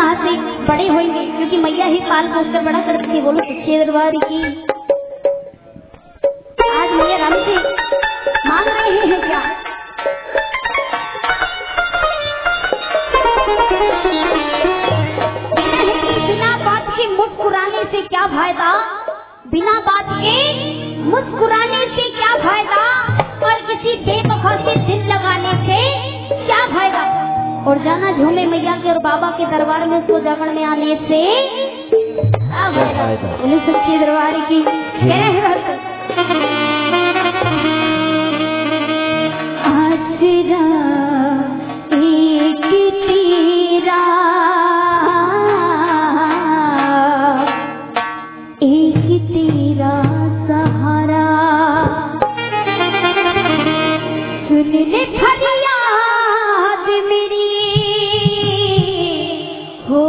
कहाँ से बड़े होंगे, क्योंकि मैया ही पाल पोस कर बड़ा करती है। बोलो सच्चे दरबार की। आज मैया राम से मांग रहे हैं क्या? बिना बात के मुस्कुराने से क्या फायदा, बिना बात के मुस्कुराने से क्या फायदा, और किसी बेवफा से दिल लगाने से क्या फायदा। और जाना झूमे मैया के और बाबा के दरबार में उसको जागरण में आने से क्या फायदा। बोले सच्चे दरबार की। आसरा एक तेरा, एक तेरा सहारा, सुन ले फरियाद मेरी हो।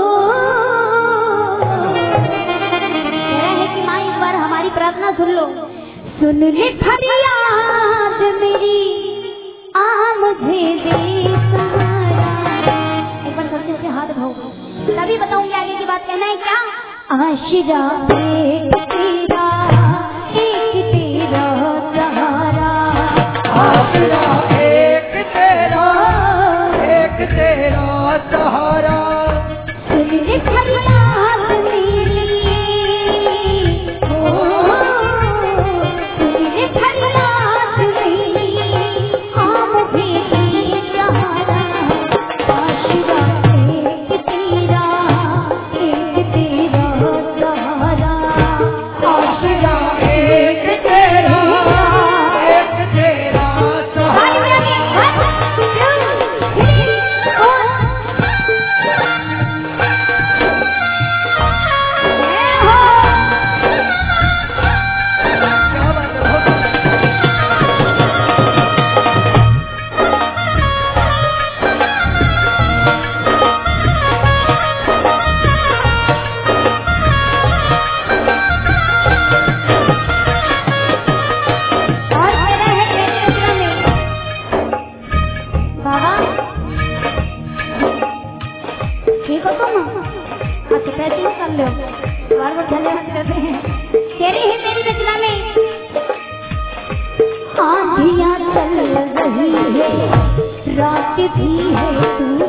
कह रहे हैं कि माँ एक बार हमारी प्रार्थना सुन लो। सुन ले फरियाद मेरी, आ मुझे दे सहारा। एक बार सबसे से हाथ उठाओ, तभी बताऊंगी आगे की बात। कहना है क्या? आशिरा एक तेरा, एक तेरा सहारा, आशिरा एक तेरा, एक तेरा सहारा, सुन ले फरियाद मेरी हो, सुन ले फरियाद मेरी, आ मुझे दे सहारा। आशिरा एक तेरा, एक तेरा सहारा, आशिरा एक तेरा, एक तेरा सहारा। क्या बात है, बहुत और मेरा है बेटे में बाबा ठीक हो तुम? अच्छा पैसे निकाल लो, बार बार धन्यवाद कर रहे हैं। कह रही है तेरी रचना में आंधियां चल रही है, रात भी है तू